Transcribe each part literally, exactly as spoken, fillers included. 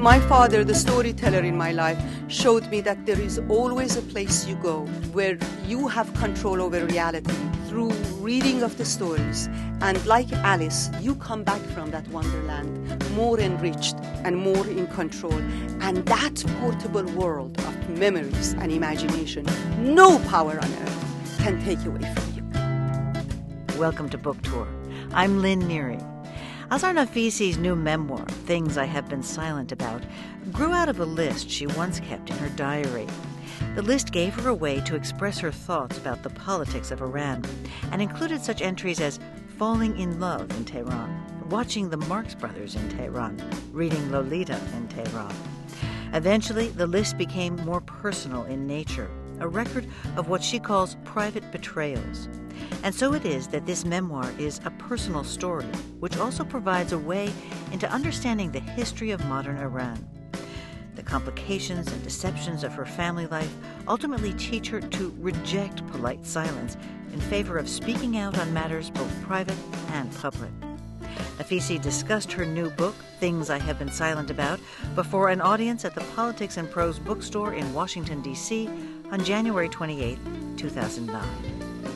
My father, the storyteller in my life, showed me that there is always a place you go where you have control over reality through reading of the stories. And like Alice, you come back from that wonderland more enriched and more in control. And that portable world of memories and imagination, no power on earth can take away from you. Welcome to Book Tour. I'm Lynn Neary. Azar Nafisi's new memoir, Things I Have Been Silent About, grew out of a list she once kept in her diary. The list gave her a way to express her thoughts about the politics of Iran and included such entries as falling in love in Tehran, watching the Marx Brothers in Tehran, reading Lolita in Tehran. Eventually, the list became more personal in nature, a record of what she calls private betrayals. And so it is that this memoir is a personal story, which also provides a way into understanding the history of modern Iran. The complications and deceptions of her family life ultimately teach her to reject polite silence in favor of speaking out on matters both private and public. Nafisi discussed her new book, Things I Have Been Silent About, before an audience at the Politics and Prose bookstore in Washington, D C on January twenty-eighth, two thousand nine.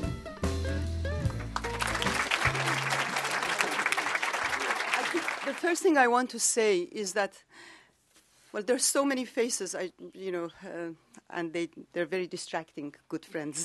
The first thing I want to say is that, well, there's so many faces, I, you know, uh, and they, they're very distracting, good friends,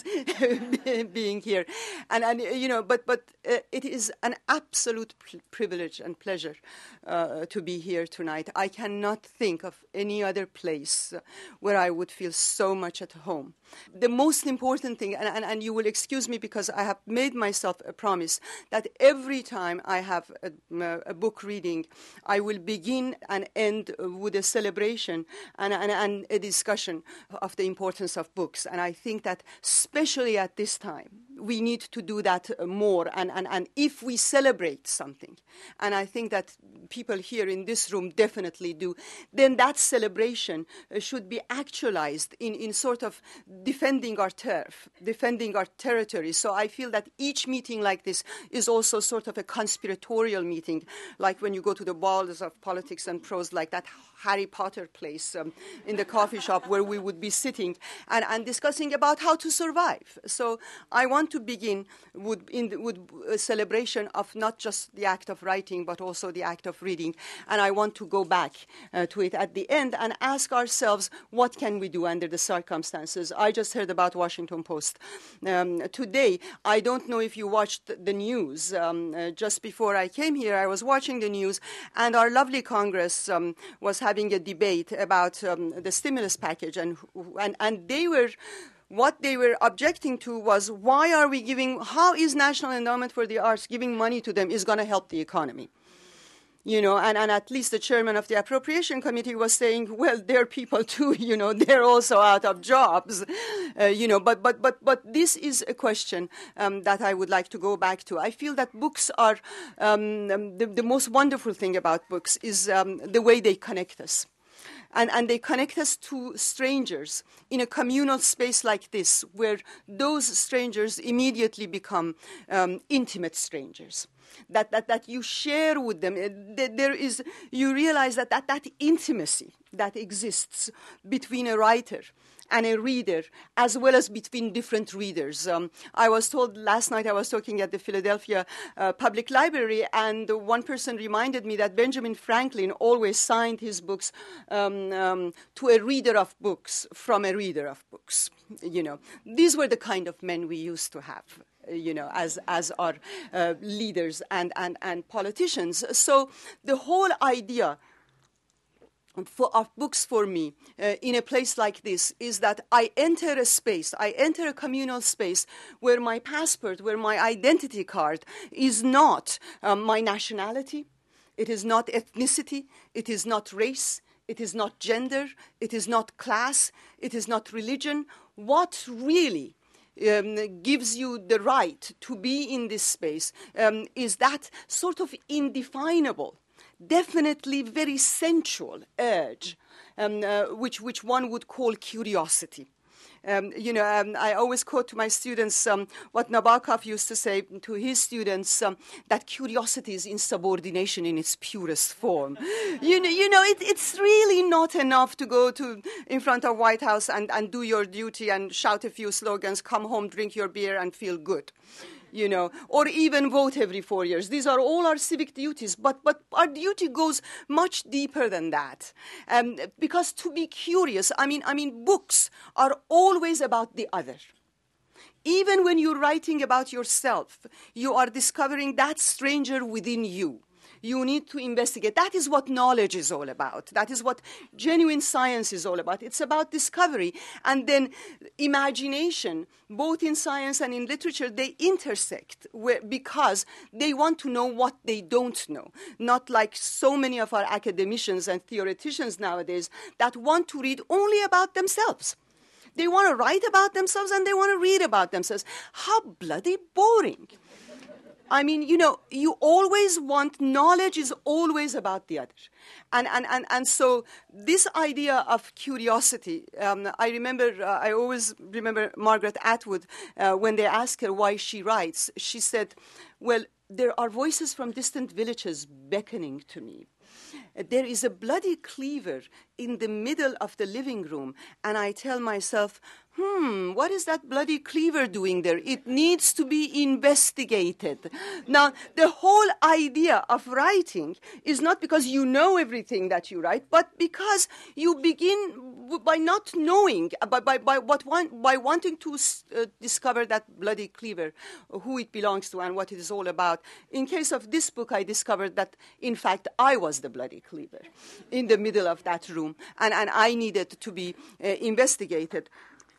being here. And, and you know, but, but uh, it is an absolute pr- privilege and pleasure uh, to be here tonight. I cannot think of any other place where I would feel so much at home. The most important thing, and, and, and you will excuse me because I have made myself a promise that every time I have a, a book reading, I will begin and end with a celebration and, and, and a discussion of the importance of books. And I think that especially at this time, we need to do that more. And, and, and if we celebrate something, and I think that people here in this room definitely do, then that celebration should be actualized in, in sort of defending our turf, defending our territory. So I feel that each meeting like this is also sort of a conspiratorial meeting, like when you go to the balls of Politics and Prose, like that Harry Potter place um, in the coffee shop where we would be sitting and, and discussing about how to survive. So I want to begin with, in the, with a celebration of not just the act of writing, but also the act of reading. And I want to go back uh, to it at the end and ask ourselves, what can we do under the circumstances? I just heard about Washington Post um, today. I don't know if you watched the news. Um, uh, just before I came here, I was watching the news, and our lovely Congress um, was having a debate about um, the stimulus package, and, and and they were, what they were objecting to was, why are we giving, how is National Endowment for the Arts giving money to them is going to help the economy? You know, and, and at least the chairman of the Appropriation Committee was saying, well, they're people too, you know, they're also out of jobs, uh, you know, but, but, but, but this is a question um, that I would like to go back to. I feel that books are, um, the, the most wonderful thing about books is um, the way they connect us. And, and they connect us to strangers in a communal space like this, where those strangers immediately become um, intimate strangers. That, that that you share with them. There is, you realize that, that that intimacy that exists between a writer and a reader, as well as between different readers. Um, I was told last night, I was talking at the Philadelphia uh, Public Library, and one person reminded me that Benjamin Franklin always signed his books um, um, to a reader of books from a reader of books. You know, these were the kind of men we used to have, you know, as as our uh, leaders and, and, and politicians. So the whole idea for of books for me uh, in a place like this is that I enter a space, I enter a communal space where my passport, where my identity card is not um, my nationality, it is not ethnicity, it is not race, it is not gender, it is not class, it is not religion. What really Um, gives you the right to be in this space um, is that sort of indefinable, definitely very sensual urge, um, uh, which, which one would call curiosity. Um, you know, um, I always quote to my students um, what Nabokov used to say to his students, um, that curiosity is insubordination in its purest form. you know, you know it, it's really not enough to go to in front of White House and, and do your duty and shout a few slogans, come home, drink your beer, and feel good. You know, or even vote every four years. These are all our civic duties, but, but our duty goes much deeper than that. Um, because to be curious, I mean, I mean, books are always about the other. Even when you're writing about yourself, you are discovering that stranger within you. You need to investigate. That is what knowledge is all about. That is what genuine science is all about. It's about discovery. And then imagination, both in science and in literature, they intersect where, because they want to know what they don't know. Not like so many of our academicians and theoreticians nowadays that want to read only about themselves. They want to write about themselves and they want to read about themselves. How bloody boring. I mean, you know, you always want, knowledge is always about the other. And and, and, and so this idea of curiosity, um, I remember, uh, I always remember Margaret Atwood, uh, when they asked her why she writes, she said, well, there are voices from distant villages beckoning to me. There is a bloody cleaver in the middle of the living room, and I tell myself, hmm, what is that bloody cleaver doing there? It needs to be investigated. Now, the whole idea of writing is not because you know everything that you write, but because you begin by not knowing, by, by, by, what one, by wanting to uh, discover that bloody cleaver, who it belongs to and what it is all about. In case of this book, I discovered that, in fact, I was the bloody cleaver in the middle of that room, and, and I needed to be uh, investigated.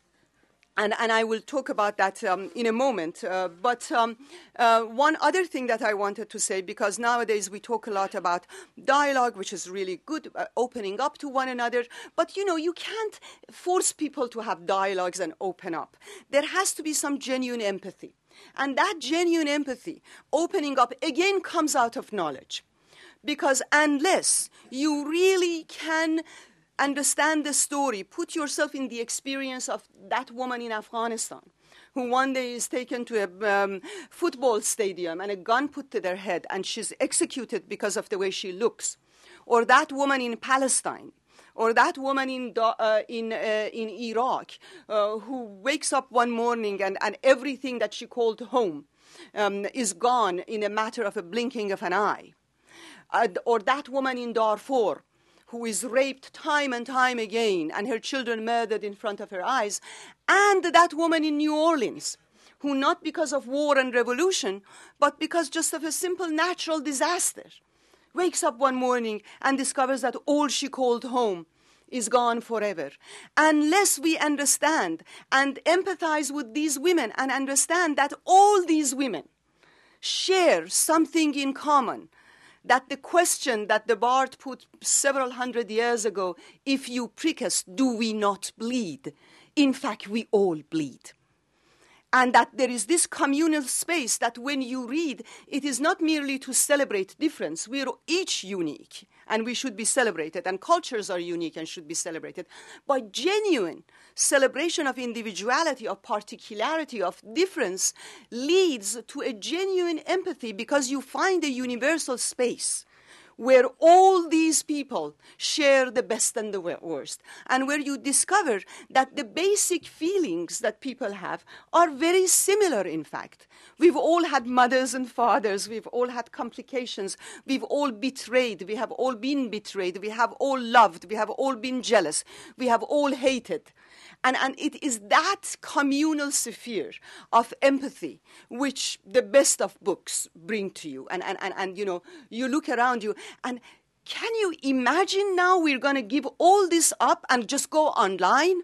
And, and I will talk about that um, in a moment. Uh, but um, uh, one other thing that I wanted to say, because nowadays we talk a lot about dialogue, which is really good, uh, opening up to one another. But, you know, you can't force people to have dialogues and open up. There has to be some genuine empathy. And that genuine empathy, opening up, again, comes out of knowledge. Because unless you really can understand the story, put yourself in the experience of that woman in Afghanistan who one day is taken to a um, football stadium and a gun put to their head and she's executed because of the way she looks. Or that woman in Palestine. Or that woman in uh, in uh, in Iraq uh, who wakes up one morning and, and everything that she called home um, is gone in a matter of a blinking of an eye. Uh, or that woman in Darfur who is raped time and time again, and her children murdered in front of her eyes, and that woman in New Orleans, who not because of war and revolution, but because just of a simple natural disaster, wakes up one morning and discovers that all she called home is gone forever. Unless we understand and empathize with these women and understand that all these women share something in common, that the question that the Bard put several hundred years ago, if you prick us, do we not bleed? In fact, we all bleed. And that there is this communal space that when you read, it is not merely to celebrate difference. We are each unique, and we should be celebrated, and cultures are unique and should be celebrated. But genuine celebration of individuality, of particularity, of difference leads to a genuine empathy because you find a universal space where all these people share the best and the worst, and where you discover that the basic feelings that people have are very similar, in fact. We've all had mothers and fathers, we've all had complications, we've all betrayed, we have all been betrayed, we have all loved, we have all been jealous, we have all hated. And, and it is that communal sphere of empathy which the best of books bring to you. And, and, and, and, you know, you look around you, and can you imagine now we're going to give all this up and just go online?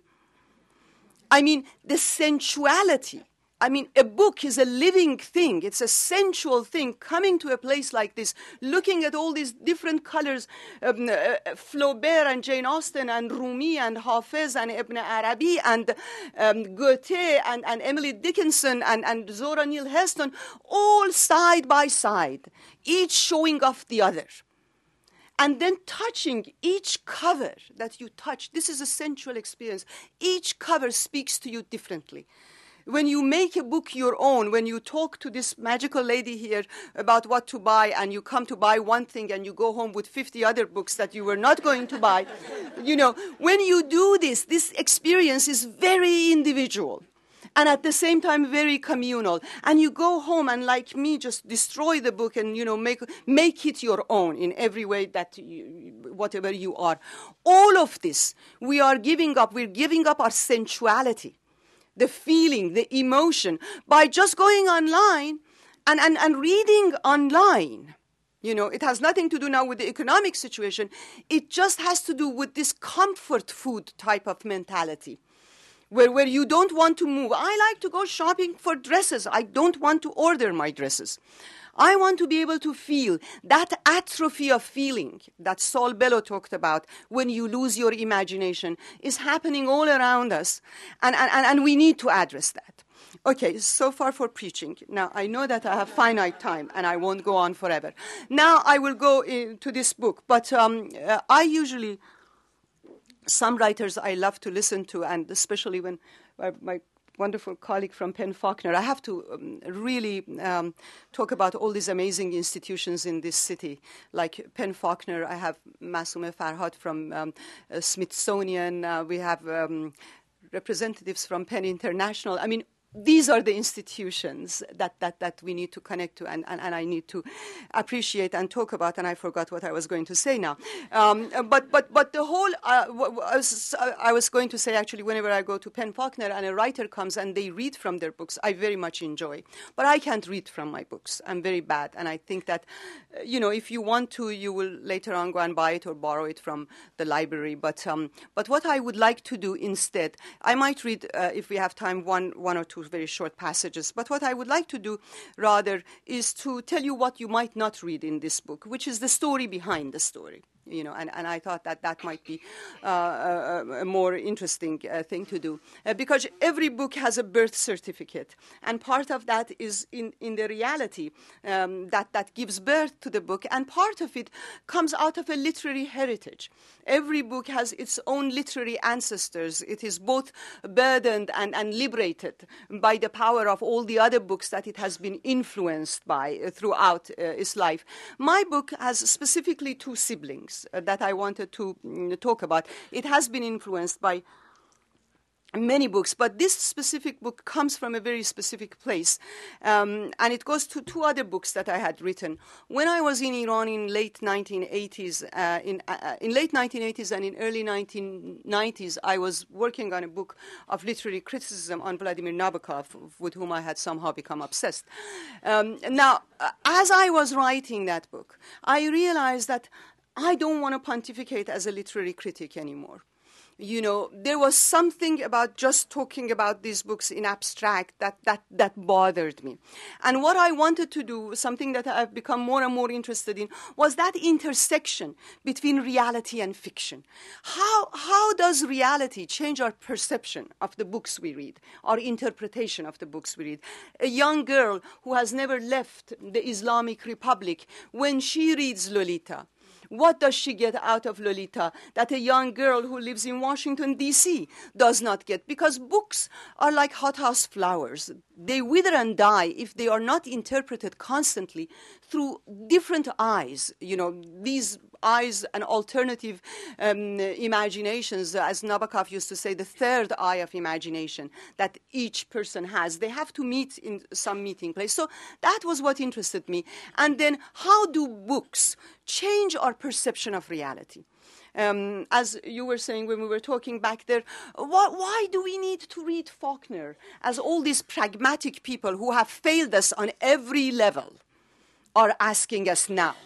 I mean, the sensuality. I mean, a book is a living thing. It's a sensual thing. Coming to a place like this, looking at all these different colors, um, uh, Flaubert and Jane Austen and Rumi and Hafez and Ibn Arabi and um, Goethe and, and Emily Dickinson and, and Zora Neale Hurston, all side by side, each showing off the other. And then touching each cover that you touch, this is a sensual experience. Each cover speaks to you differently. When you make a book your own, when you talk to this magical lady here about what to buy, and you come to buy one thing and you go home with fifty other books that you were not going to buy, you know, when you do this, this experience is very individual. And at the same time, very communal. And you go home and, like me, just destroy the book and, you know, make make it your own in every way that, you, whatever you are. All of this, we are giving up. We're giving up our sensuality, the feeling, the emotion, by just going online and, and, and reading online. You know, it has nothing to do now with the economic situation. It just has to do with this comfort food type of mentality. Where, where you don't want to move. I like to go shopping for dresses. I don't want to order my dresses. I want to be able to feel that atrophy of feeling that Saul Bellow talked about when you lose your imagination is happening all around us. And, and, and we need to address that. Okay, so far for preaching. Now, I know that I have finite time and I won't go on forever. Now I will go into this book. But um, uh, I usually... Some writers I love to listen to, and especially when uh, my wonderful colleague from Penn Faulkner, I have to um, really um, talk about all these amazing institutions in this city. Like Penn Faulkner, I have Masume Farhad from um, uh, Smithsonian. Uh, we have um, representatives from Penn International. I mean, these are the institutions that, that, that we need to connect to and, and, and I need to appreciate and talk about, and I forgot what I was going to say now. Um, but, but, but the whole, uh, I, was, I was going to say actually whenever I go to Penn Faulkner and a writer comes and they read from their books, I very much enjoy. But I can't read from my books. I'm very bad. And I think that, uh, you know, if you want to, you will later on go and buy it or borrow it from the library. But, um, but what I would like to do instead, I might read, uh, if we have time, one, one or two very short passages. But what I would like to do, rather, is to tell you what you might not read in this book, which is the story behind the story. You know, and, and I thought that that might be uh, a, a more interesting uh, thing to do. Uh, because every book has a birth certificate. And part of that is in, in the reality um, that, that gives birth to the book. And part of it comes out of a literary heritage. Every book has its own literary ancestors. It is both burdened and, and liberated by the power of all the other books that it has been influenced by uh, throughout uh, its life. My book has specifically two siblings that I wanted to mm, talk about. It has been influenced by many books, but this specific book comes from a very specific place. Um, and it goes to two other books that I had written. When I was in Iran in late nineteen eighties, uh, in, uh, in late nineteen eighties and in early nineteen nineties, I was working on a book of literary criticism on Vladimir Nabokov, with whom I had somehow become obsessed. Um, now, uh, as I was writing that book, I realized that I don't want to pontificate as a literary critic anymore. You know, there was something about just talking about these books in abstract that, that, that bothered me. And what I wanted to do, something that I've become more and more interested in, was that intersection between reality and fiction. How, how does reality change our perception of the books we read, our interpretation of the books we read? A young girl who has never left the Islamic Republic, when she reads Lolita, what does she get out of Lolita that a young girl who lives in Washington, D C does not get? Because books are like hothouse flowers. They wither and die if they are not interpreted constantly through different eyes. You know, these eyes and alternative um, imaginations, as Nabokov used to say, the third eye of imagination that each person has. They have to meet in some meeting place. So that was what interested me. And then how do books change our perception of reality? Um, as you were saying when we were talking back there, why, why do we need to read Faulkner, as all these pragmatic people who have failed us on every level are asking us now?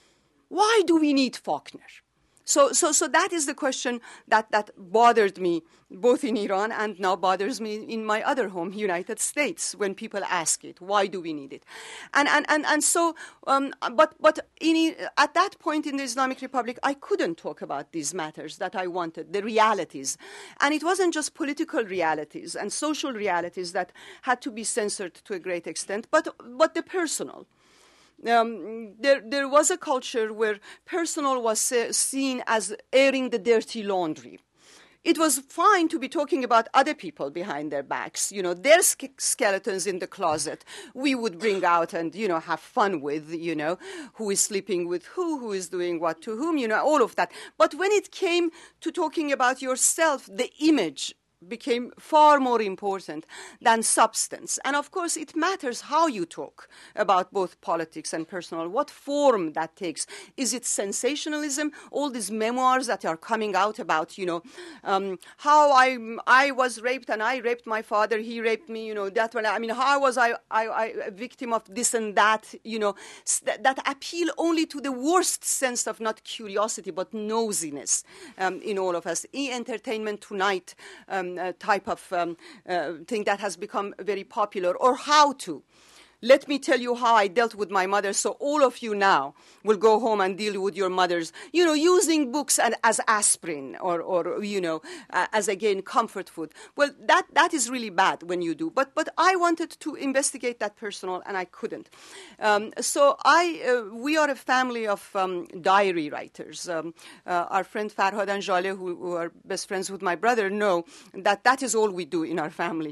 Why do we need Faulkner? So, so, so that is the question that, that bothered me both in Iran and now bothers me in my other home, United States, when people ask it. Why do we need it? And, and, and, and so, um, but, but in, at that point in the Islamic Republic, I couldn't talk about these matters that I wanted, the realities. And it wasn't just political realities and social realities that had to be censored to a great extent, but, but the personal. um, there, there was a culture where personal was uh, seen as airing the dirty laundry. It was fine to be talking about other people behind their backs, you know, their ske- skeletons in the closet. We would bring out and, you know, have fun with, you know, who is sleeping with who, who is doing what to whom, you know, all of that. But when it came to talking about yourself, the image became far more important than substance. And of course, it matters how you talk about both politics and personal, what form that takes. Is it sensationalism? All these memoirs that are coming out about, you know, um, how I I was raped and I raped my father, he raped me, you know, that one. I mean, how was I, I, I a victim of this and that, you know, that, that appeal only to the worst sense of not curiosity, but nosiness um, in all of us. E-entertainment tonight, um, Uh, type of um, uh, thing that has become very popular, or how to. Let me tell you how I dealt with my mother, so all of you now will go home and deal with your mothers, you know, using books and, as aspirin or, or you know, uh, as, again, comfort food. Well, that, that is really bad when you do. But, but I wanted to investigate that personal, and I couldn't. Um, so I, uh, we are a family of um, diary writers. Um, uh, our friend Farhad and Jaleh, who, who are best friends with my brother, know that that is all we do in our family.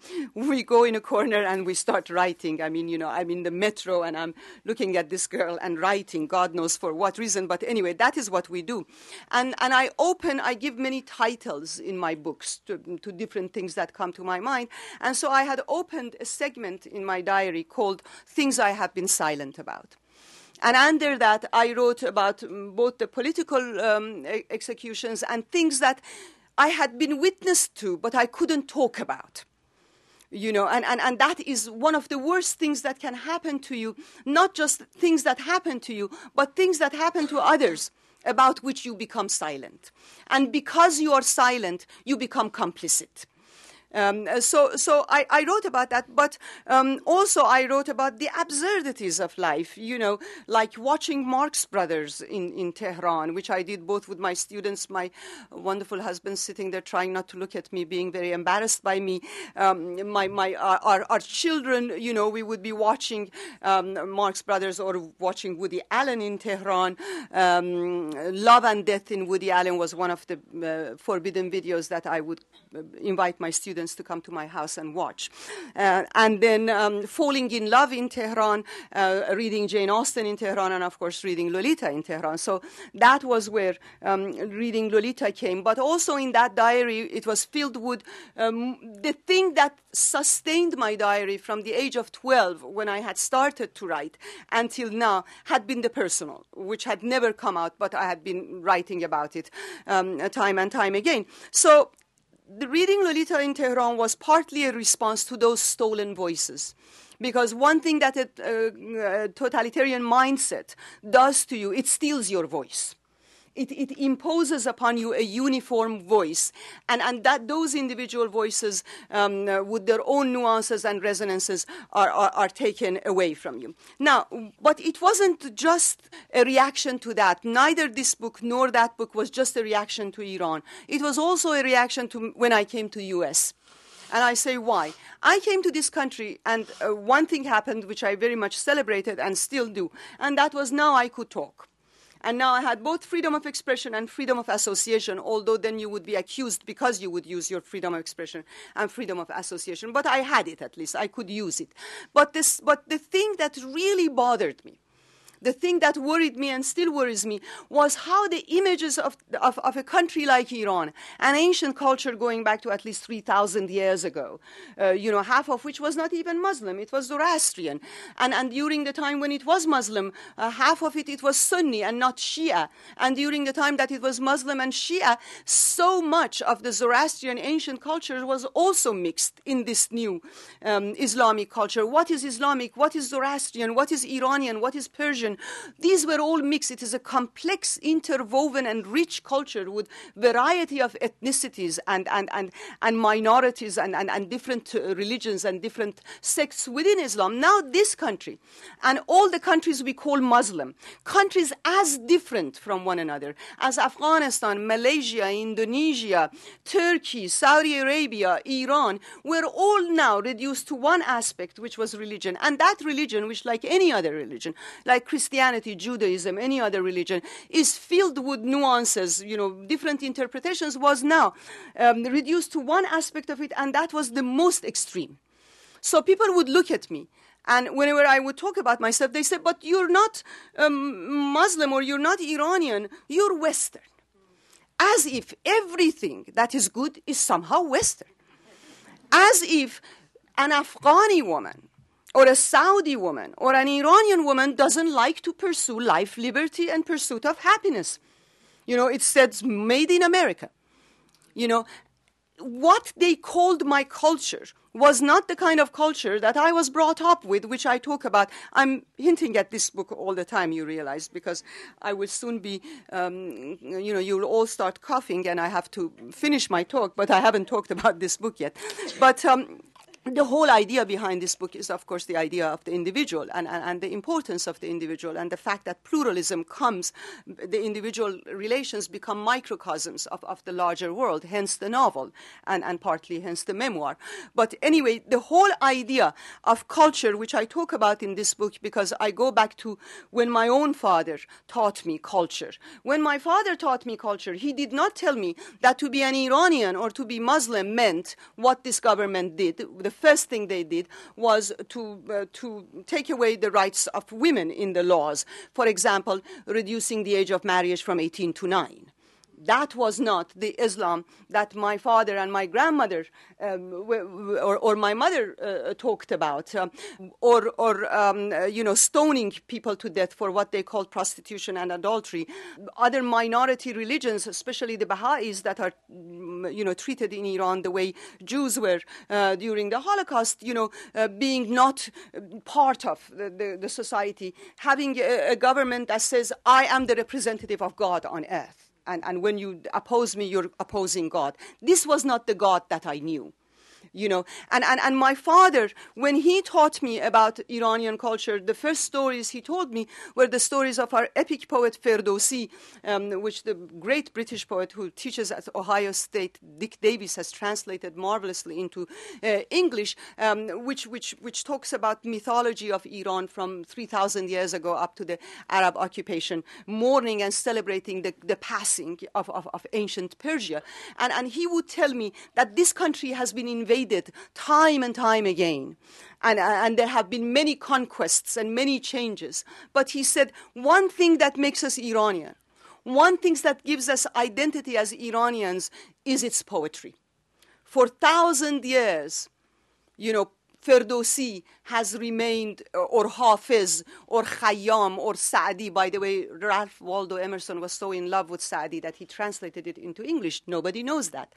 We go in a corner and we start writing. I mean, you know, I'm in the metro and I'm looking at this girl and writing, God knows for what reason. But anyway, that is what we do. And and I open, I give many titles in my books to, to different things that come to my mind. And so I had opened a segment in my diary called Things I Have Been Silent About. And under that, I wrote about both the political um, executions and things that I had been witness to, but I couldn't talk about. You know, and, and, and that is one of the worst things that can happen to you, not just things that happen to you, but things that happen to others about which you become silent. And because you are silent, you become complicit. Um, so so I, I wrote about that, but um, also I wrote about the absurdities of life, you know, like watching Marx Brothers in, in Tehran, which I did both with my students, my wonderful husband sitting there trying not to look at me, being very embarrassed by me, um, my, my, our, our children, you know, we would be watching um, Marx Brothers or watching Woody Allen in Tehran. Um, Love and Death in Woody Allen was one of the uh, forbidden videos that I would uh, invite my students to come to my house and watch. Uh, and then um, falling in love in Tehran, uh, reading Jane Austen in Tehran, and of course reading Lolita in Tehran. So that was where um, reading Lolita came. But also in that diary, it was filled with um, the thing that sustained my diary from the age of twelve, when I had started to write, until now, had been the personal, which had never come out, but I had been writing about it um, time and time again. So the reading Lolita in Tehran was partly a response to those stolen voices. Because one thing that a, a, a totalitarian mindset does to you, it steals your voice. It, it imposes upon you a uniform voice, and, and that those individual voices, um, uh, with their own nuances and resonances, are, are, are taken away from you. Now, but it wasn't just a reaction to that. Neither this book nor that book was just a reaction to Iran. It was also a reaction to when I came to the U S. And I say why. I came to this country, and uh, one thing happened which I very much celebrated and still do, and that was now I could talk. And now I had both freedom of expression and freedom of association, although then you would be accused because you would use your freedom of expression and freedom of association. But I had it, at least. I could use it. But, this, but the thing that really bothered me, the thing that worried me and still worries me, was how the images of, of, of a country like Iran, an ancient culture going back to at least three thousand years ago, uh, you know, half of which was not even Muslim, it was Zoroastrian. And, and during the time when it was Muslim, uh, half of it, it was Sunni and not Shia. And during the time that it was Muslim and Shia, so much of the Zoroastrian ancient culture was also mixed in this new um, Islamic culture. What is Islamic? What is Zoroastrian? What is Iranian? What is Persian? Persian. These were all mixed. It is a complex, interwoven, and rich culture with variety of ethnicities and, and, and, and minorities and, and, and different uh, religions and different sects within Islam. Now this country and all the countries we call Muslim, countries as different from one another as Afghanistan, Malaysia, Indonesia, Turkey, Saudi Arabia, Iran, were all now reduced to one aspect, which was religion. And that religion, which like any other religion, like Christianity, Judaism, any other religion, is filled with nuances, you know, different interpretations, was now um, reduced to one aspect of it, and that was the most extreme. So people would look at me, and whenever I would talk about myself, they said, but you're not um, Muslim or you're not Iranian, you're Western. As if everything that is good is somehow Western. As if an Afghani woman or a Saudi woman or an Iranian woman doesn't like to pursue life, liberty, and pursuit of happiness. You know, it says made in America. You know, what they called my culture was not the kind of culture that I was brought up with, which I talk about. I'm hinting at this book all the time, you realize, because I will soon be, um, you know, you'll all start coughing and I have to finish my talk, but I haven't talked about this book yet. But um, the whole idea behind this book is, of course, the idea of the individual and, and, and the importance of the individual and the fact that pluralism comes, the individual relations become microcosms of, of the larger world, hence the novel and, and partly hence the memoir. But anyway, the whole idea of culture, which I talk about in this book because I go back to when my own father taught me culture. When my father taught me culture, he did not tell me that to be an Iranian or to be Muslim meant what this government did. The first thing they did was to uh, to take away the rights of women in the laws. For example, reducing the age of marriage from eighteen to nine. That was not the Islam that my father and my grandmother um, or, or my mother uh, talked about, um, or, or um, uh, you know, stoning people to death for what they called prostitution and adultery. Other minority religions, especially the Baha'is that are, you know, treated in Iran the way Jews were uh, during the Holocaust, you know, uh, being not part of the, the, the society, having a, a government that says, I am the representative of God on earth. And, and when you oppose me, you're opposing God. This was not the God that I knew. You know, and, and, and my father, when he taught me about Iranian culture, the first stories he told me were the stories of our epic poet Ferdowsi, um, which the great British poet who teaches at Ohio State, Dick Davis, has translated marvelously into uh, English, um, which, which, which talks about mythology of Iran from three thousand years ago up to the Arab occupation, mourning and celebrating the, the passing of, of, of ancient Persia. And, and he would tell me that this country has been invaded time and time again. And, and there have been many conquests and many changes. But he said, one thing that makes us Iranian, one thing that gives us identity as Iranians is its poetry. For thousand years, you know, Ferdowsi has remained, or Hafiz, or Khayyam, or Saadi. By the way, Ralph Waldo Emerson was so in love with Saadi that he translated it into English. Nobody knows that.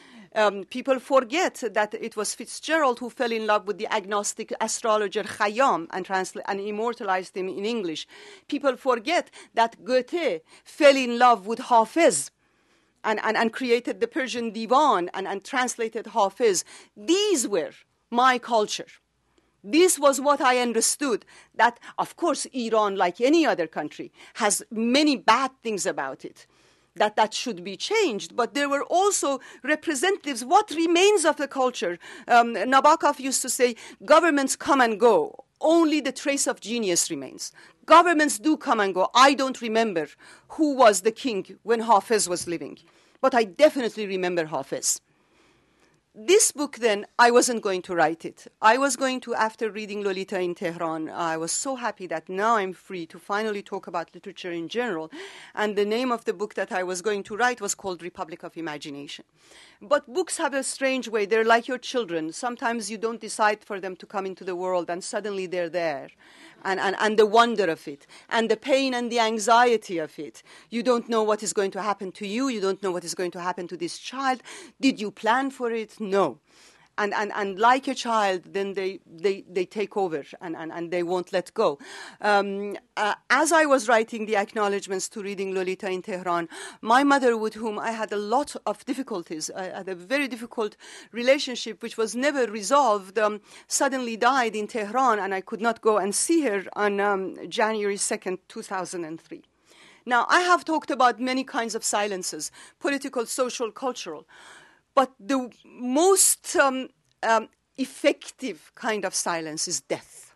Um, people forget that it was Fitzgerald who fell in love with the agnostic astrologer Khayyam and, transla- and immortalized him in English. People forget that Goethe fell in love with Hafiz and, and, and created the Persian Divan and, and translated Hafiz. These were my culture. This was what I understood, that, of course, Iran, like any other country, has many bad things about it. That that should be changed, but there were also representatives. What remains of the culture? Um, Nabokov used to say, governments come and go. Only the trace of genius remains. Governments do come and go. I don't remember who was the king when Hafiz was living, but I definitely remember Hafiz. This book, then, I wasn't going to write it. I was going to, after reading Lolita in Tehran, I was so happy that now I'm free to finally talk about literature in general. And the name of the book that I was going to write was called Republic of Imagination. But books have a strange way. They're like your children. Sometimes you don't decide for them to come into the world, and suddenly they're there. And, and, and the wonder of it, and the pain and the anxiety of it. You don't know what is going to happen to you. You don't know what is going to happen to this child. Did you plan for it? No. And, and, and like a child, then they, they, they take over and, and, and they won't let go. Um, uh, as I was writing the acknowledgements to reading Lolita in Tehran, my mother, with whom I had a lot of difficulties, I had a very difficult relationship which was never resolved, um, suddenly died in Tehran, and I could not go and see her on um, January second, two thousand three. Now, I have talked about many kinds of silences, political, social, cultural. But the most um, um, effective kind of silence is death.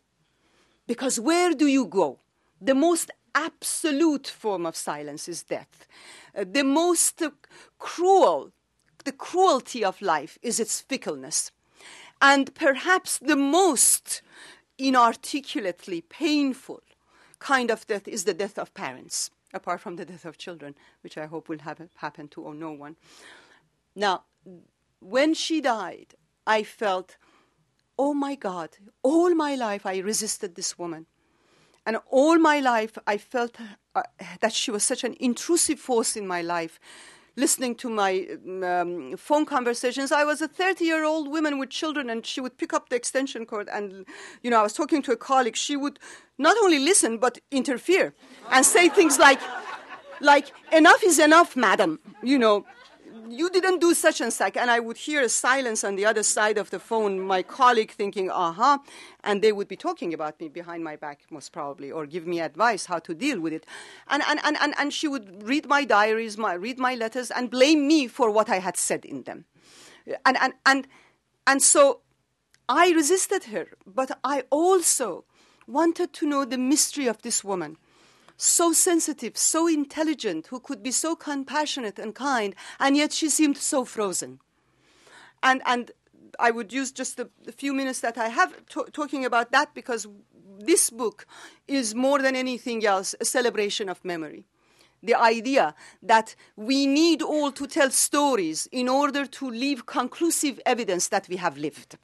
Because where do you go? The most absolute form of silence is death. Uh, the most uh, cruel, the cruelty of life is its fickleness. And perhaps the most inarticulately painful kind of death is the death of parents, apart from the death of children, which I hope will have happen to no one. Now, when she died, I felt, oh my God, all my life I resisted this woman. And all my life I felt uh, that she was such an intrusive force in my life. Listening to my um, phone conversations, I was a thirty-year-old woman with children, and she would pick up the extension cord and, you know, I was talking to a colleague. She would not only listen, but interfere and say things like, like, enough is enough, madam, you know. You didn't do such and such. And I would hear a silence on the other side of the phone, my colleague thinking, uh-huh, and they would be talking about me behind my back, most probably, or give me advice how to deal with it. And, and, and, and, and she would read my diaries, my, read my letters, and blame me for what I had said in them. And, and, and, and so I resisted her, but I also wanted to know the mystery of this woman. So sensitive, so intelligent, who could be so compassionate and kind, and yet she seemed so frozen. And and I would use just the, the few minutes that I have to, talking about that, because this book is more than anything else a celebration of memory. The idea that we need all to tell stories in order to leave conclusive evidence that we have lived.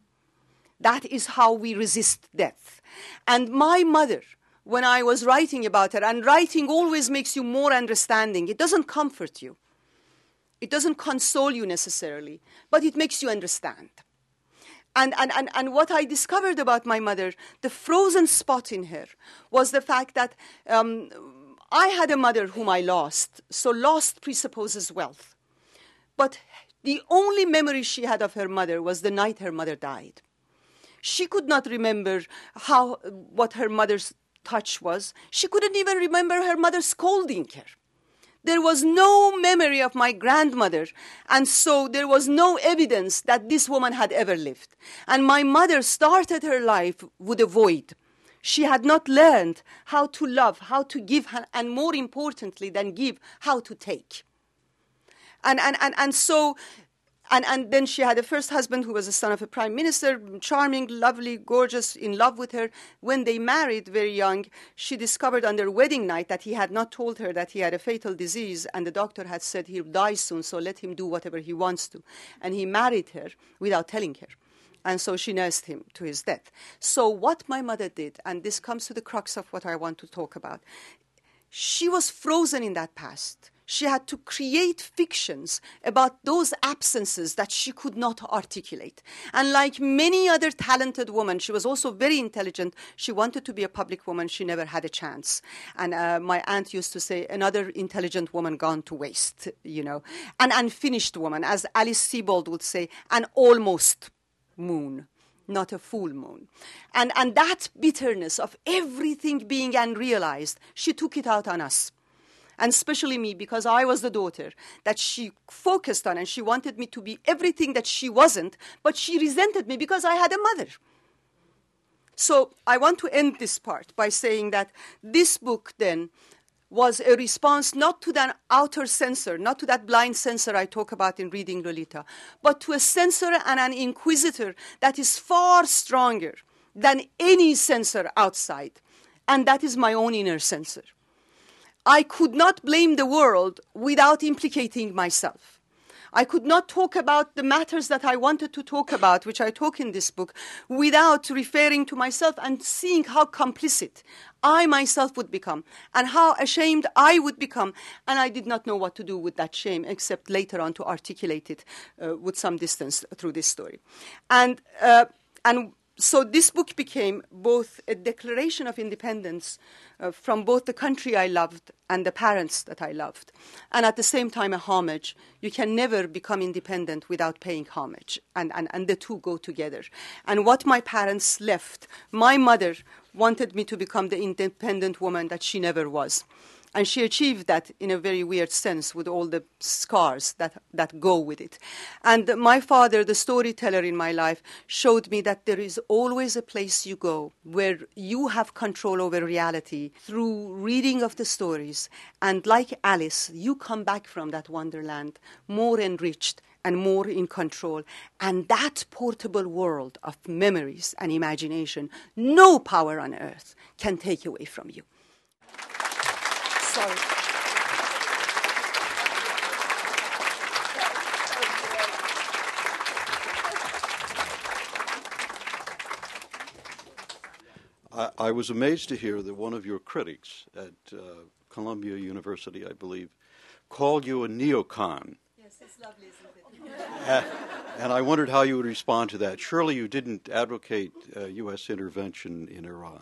That is how we resist death. And my mother, when I was writing about her, and writing always makes you more understanding. It doesn't comfort you. It doesn't console you necessarily, but it makes you understand. And, and, and, and what I discovered about my mother, the frozen spot in her, was the fact that um, I had a mother whom I lost, so lost presupposes wealth. But the only memory she had of her mother was the night her mother died. She could not remember how what her mother's touch was. She couldn't even remember her mother scolding her. There was no memory of my grandmother, and so there was no evidence that this woman had ever lived. And my mother started her life with a void. She had not learned how to love, how to give, and more importantly than give, how to take. And, and, and, and so... And, and then she had a first husband who was the son of a prime minister, charming, lovely, gorgeous, in love with her. When they married very young, she discovered on their wedding night that he had not told her that he had a fatal disease, and the doctor had said he'll die soon, so let him do whatever he wants to. And he married her without telling her. And so she nursed him to his death. So what my mother did, and this comes to the crux of what I want to talk about, she was frozen in that past. She had to create fictions about those absences that she could not articulate. And like many other talented women, she was also very intelligent. She wanted to be a public woman. She never had a chance. And uh, my aunt used to say, another intelligent woman gone to waste, you know. An unfinished woman, as Alice Sebold would say, an almost moon, not a full moon. And, and that bitterness of everything being unrealized, she took it out on us. And especially me, because I was the daughter that she focused on, and she wanted me to be everything that she wasn't, but she resented me because I had a mother. So I want to end this part by saying that this book then was a response not to that outer censor, not to that blind censor I talk about in Reading Lolita, but to a censor and an inquisitor that is far stronger than any censor outside, and that is my own inner censor. I could not blame the world without implicating myself. I could not talk about the matters that I wanted to talk about, which I talk in this book, without referring to myself and seeing how complicit I myself would become and how ashamed I would become. And I did not know what to do with that shame, except later on to articulate it uh, with some distance through this story. And uh, and so this book became both a declaration of independence uh, from both the country I loved and the parents that I loved, and at the same time a homage. You can never become independent without paying homage, and, and, and the two go together. And what my parents left, my mother wanted me to become the independent woman that she never was. And she achieved that in a very weird sense with all the scars that, that go with it. And my father, the storyteller in my life, showed me that there is always a place you go where you have control over reality through reading of the stories. And like Alice, you come back from that wonderland more enriched and more in control. And that portable world of memories and imagination, no power on earth can take away from you. Sorry. I, I was amazed to hear that one of your critics at uh, Columbia University, I believe, called you a neocon. Yes, it's lovely, isn't it? uh, and I wondered how you would respond to that. Surely you didn't advocate uh, U S intervention in Iran.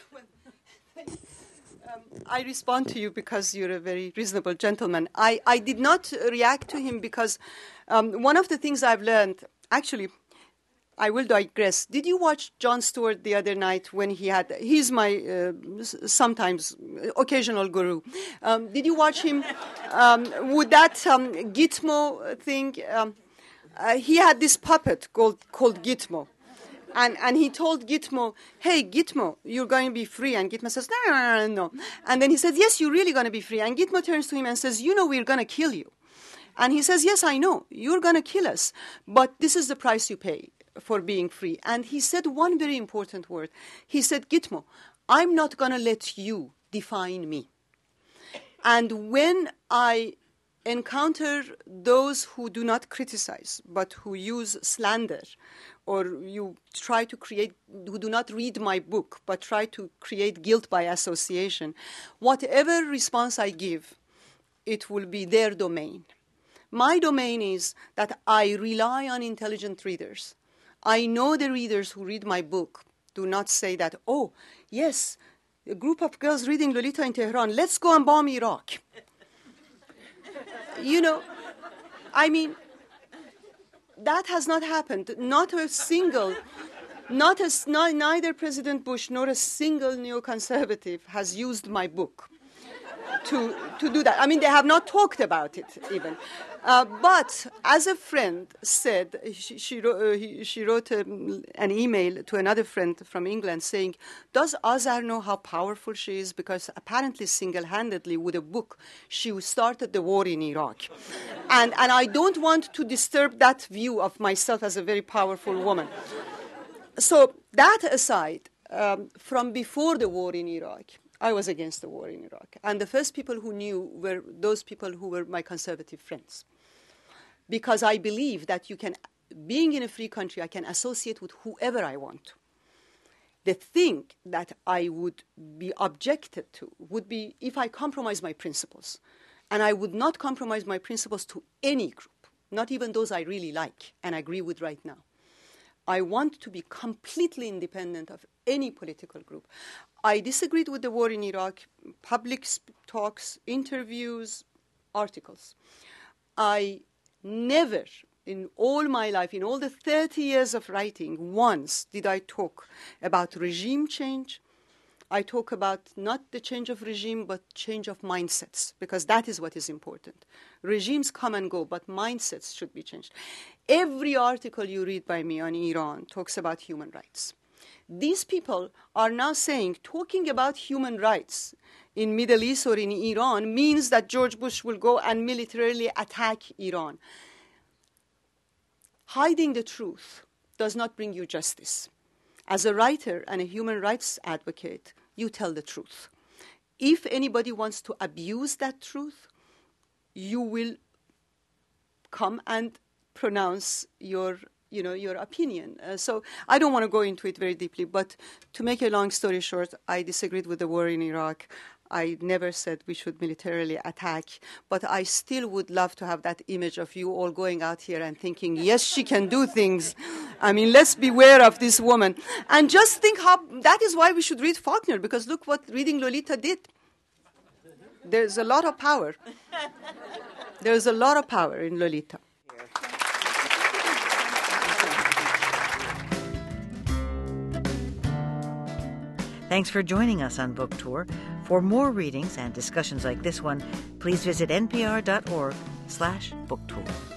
Um, I respond to you because you're a very reasonable gentleman. I, I did not react to him because um, one of the things I've learned, actually, I will digress. Did you watch Jon Stewart the other night when he had, he's my uh, sometimes occasional guru. Um, did you watch him um, with that um, Gitmo thing? Um, uh, he had this puppet called, called Gitmo. And, and he told Gitmo, hey, Gitmo, you're going to be free. And Gitmo says, no, no, no, no. And then he says, yes, you're really going to be free. And Gitmo turns to him and says, you know, we're going to kill you. And he says, yes, I know, you're going to kill us. But this is the price you pay for being free. And he said one very important word. He said, Gitmo, I'm not going to let you define me. And when I encounter those who do not criticize, but who use slander, or you try to create, who do not read my book, but try to create guilt by association, whatever response I give, it will be their domain. My domain is that I rely on intelligent readers. I know the readers who read my book do not say that, oh, yes, a group of girls reading Lolita in Tehran, let's go and bomb Iraq. You know, I mean, that has not happened. Not a single, not a, not, neither President Bush nor a single neoconservative has used my book to, to do that. I mean, they have not talked about it even. Uh, but as a friend said, she, she, wrote, uh, he, she wrote um, an email to another friend from England saying, does Azhar know how powerful she is? Because apparently single-handedly with a book, she started the war in Iraq. and, and I don't want to disturb that view of myself as a very powerful woman. So that aside, um, from before the war in Iraq, I was against the war in Iraq. And the first people who knew were those people who were my conservative friends. Because I believe that you can, being in a free country, I can associate with whoever I want to. The thing that I would be objected to would be if I compromise my principles. And I would not compromise my principles to any group, not even those I really like and agree with right now. I want to be completely independent of any political group. I disagreed with the war in Iraq, public talks, interviews, articles. I never, in all my life, in all the thirty years of writing, once did I talk about regime change. I talk about not the change of regime, but change of mindsets, because that is what is important. Regimes come and go, but mindsets should be changed. Every article you read by me on Iran talks about human rights. These people are now saying talking about human rights in Middle East or in Iran means that George Bush will go and militarily attack Iran. Hiding the truth does not bring you justice. As a writer and a human rights advocate, you tell the truth. If anybody wants to abuse that truth, you will come and pronounce your, you know, your opinion. Uh, so I don't want to go into it very deeply, but to make a long story short, I disagreed with the war in Iraq. I never said we should militarily attack, but I still would love to have that image of you all going out here and thinking, yes, she can do things. I mean, let's beware of this woman. And just think how, that is why we should read Faulkner, because look what reading Lolita did. There's a lot of power. There's a lot of power in Lolita. Thanks for joining us on Book Tour. For more readings and discussions like this one, please visit npr dot org slash book tour.